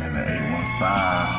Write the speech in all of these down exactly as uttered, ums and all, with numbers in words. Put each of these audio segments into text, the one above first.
and the eight one five.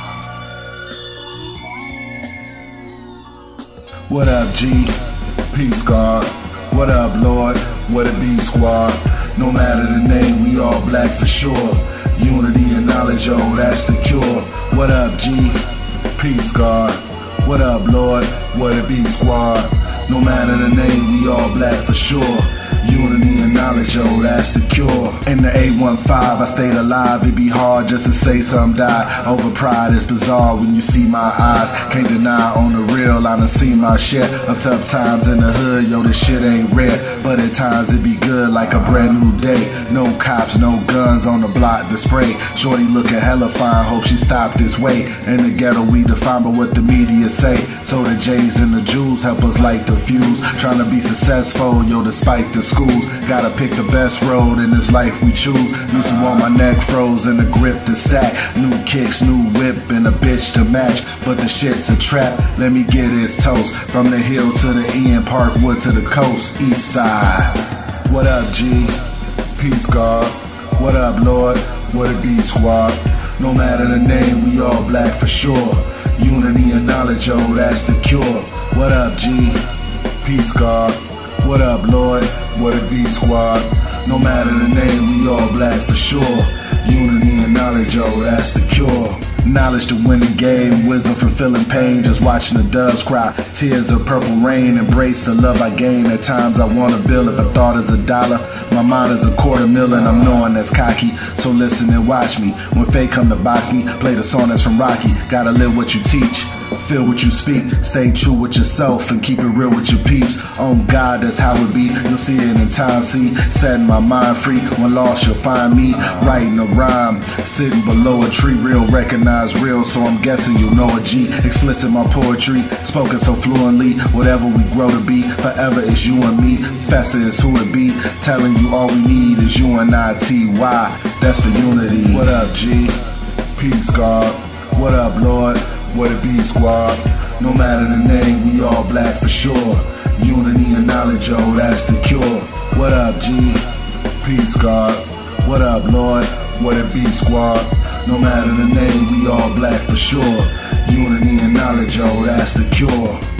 What up, G? Peace, God. What up, Lord? What it be, squad? No matter the name, we all black for sure. Unity and knowledge, oh, that's the cure. What up, G? Peace, God. What up, Lord? What it be, squad? No matter the name, we all black for sure. Unity and knowledge, oh, that's the cure. In the eight one five, I stayed alive. It'd be hard just to say some died. Over pride, it's bizarre when you see my eyes. Can't deny on the real, I done seen my share of tough times in the hood. Yo, this shit ain't rare, but at times it be good like a brand new day. No cops, no guns on the block to spray. Shorty looking hella fine, hope she stopped this way. In the ghetto, we define by what the media say. So the J's and the Jews help us light the fuse. Trying to be successful, yo, despite the schools. Gotta pick the best road in this life we choose. Used to want my neck froze and the grip to stack. New kicks, new whip and a bitch to match. But the shit's a trap, let me get his toast. From the hill to the end, Parkwood to the coast, east side. What up, G? Peace, God. What up, Lord? What it be, squad? No matter the name, we all black for sure. Unity and knowledge, oh, that's the cure. What up, G? Peace, God. What up, Lord? What it be, squad? No matter the name, we all black for sure. Unity and knowledge, oh, that's the cure. Knowledge to win the game, wisdom from feeling pain, just watching the doves cry. Tears of purple rain, embrace the love I gain. At times I want a bill if a thought is a dollar. My mind is a quarter million, I'm knowing that's cocky. So listen and watch me. When fate come to box me, play the song that's from Rocky. Gotta live what you teach, feel what you speak. Stay true with yourself and keep it real with your peeps. On God, that's how it be. You'll see it in time, see. Setting my mind free. When lost, you'll find me writing a rhyme, sitting below a tree. Real, recognize real, so I'm guessing you know a G. Explicit my poetry, spoken so fluently. Whatever we grow to be, forever is you and me. Fessa is who it be. Telling you all we need is U N I T Y. That's for unity. What up, G? Peace, God. What up, Lord? What it be, squad? No matter the name, we all black for sure. Unity and knowledge, oh, that's the cure. What up, G? Peace, God. What up, Lord? What it be, squad? No matter the name, we all black for sure. Unity and knowledge, oh, that's the cure.